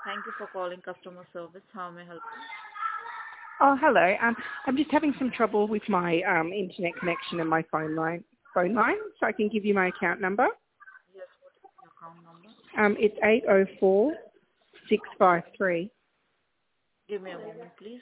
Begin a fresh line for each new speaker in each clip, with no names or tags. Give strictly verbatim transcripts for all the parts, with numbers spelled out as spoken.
Thank you for calling customer service. How may I help you?
Oh, hello. Um, I'm just having some trouble with my um, internet connection and my phone line. Phone line, so I can give you my account number.
Yes, what is your account number?
Um, it's eight oh four six five three.
Give me a moment, please.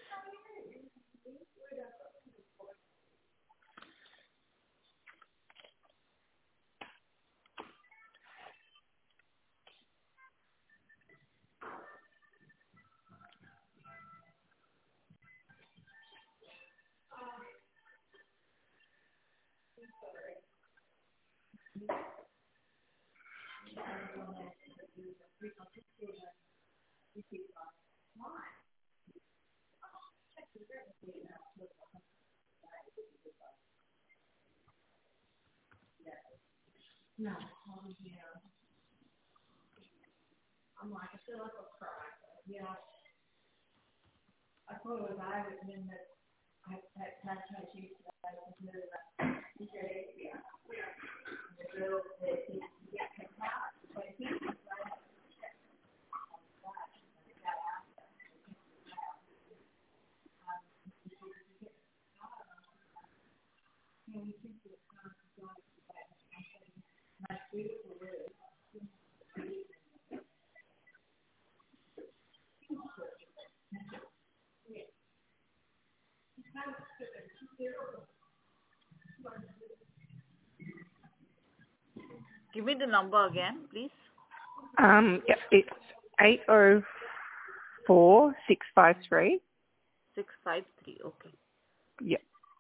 Give me the number again, please.
Um, yeah, it's eight oh four six five three.
six five three. Okay.
Yep,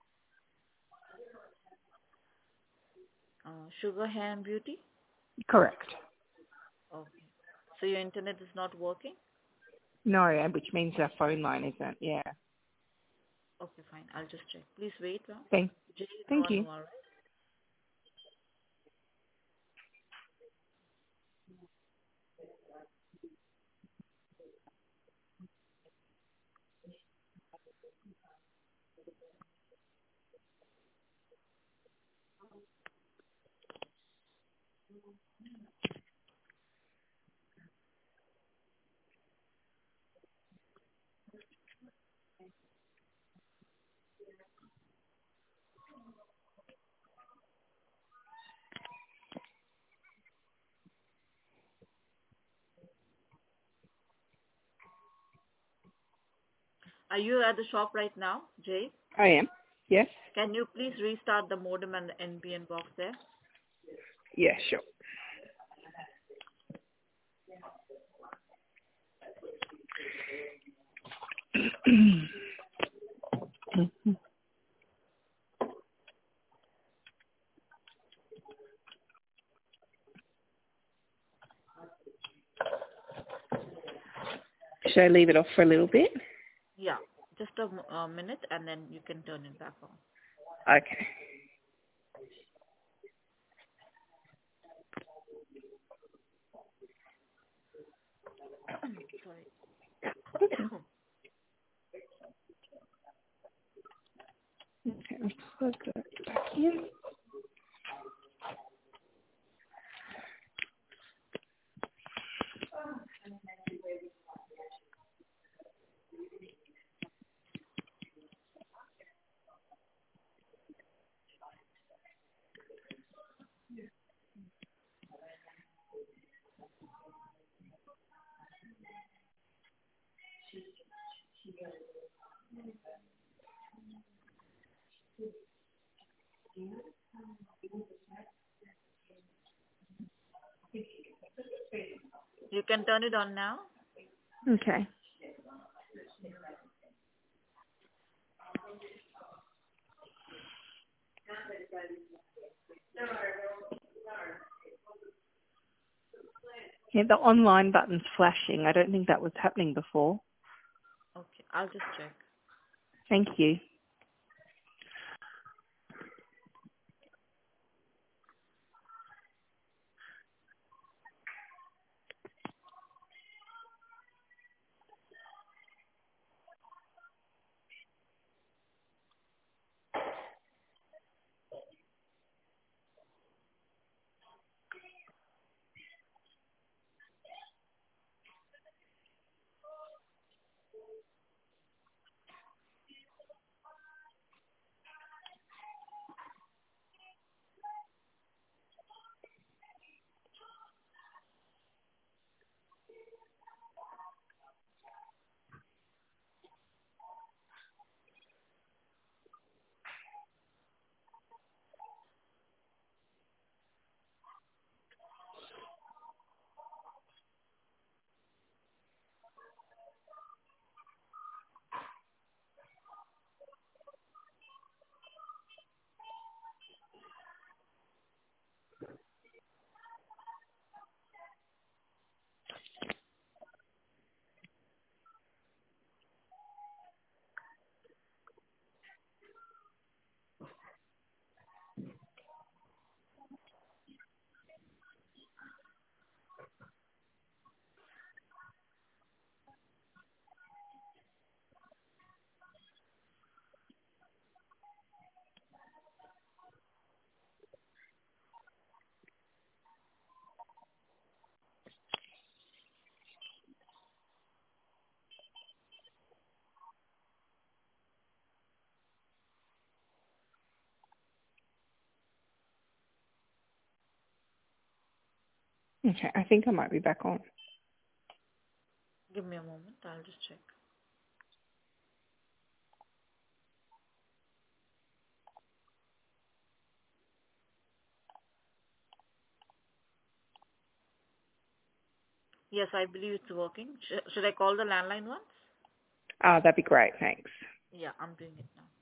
Uh, Sugar Hair and Beauty?
correct.
Okay. So your internet is not working?
No, and which means our phone line isn't. Yeah.
Okay, fine. I'll just check. Please wait. Huh?
Thank,
Jay is
thank
on
you.
hold. Are you at the shop right now, Jay?
I am. Yes.
Can you please restart the modem and the N B N box there?
Yeah, sure. Should I leave it off for a little bit?
Yeah. Just a m- a minute and then you can turn it back on.
Okay.
Sorry.
Okay, I'll plug that back in.
You can turn it on now.
Okay. Yeah, the online button's flashing. I don't think that was happening before.
Okay. I'll just check.
Thank you. Okay, I think I might be back on.
Give me a moment. I'll just check. Yes, I believe it's working. Sh- should I call the landline once?
Ah, that'd be great, thanks.
Yeah, I'm doing it now.